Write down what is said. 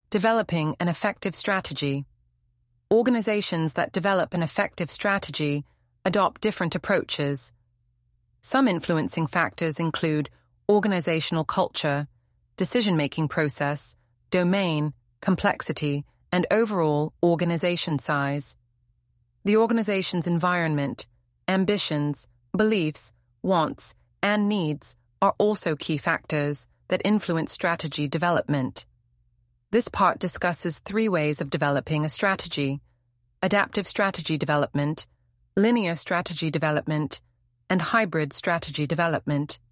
Developing an effective strategy. Organizations that develop an effective strategy adopt different approaches. Some influencing factors include organizational culture, decision-making process, domain, complexity, and overall organization size. The organization's environment, ambitions, beliefs, wants, and needs are also key factors that influence strategy development. This part discusses 3 ways of developing a strategy: adaptive strategy development, linear strategy development, and hybrid strategy development.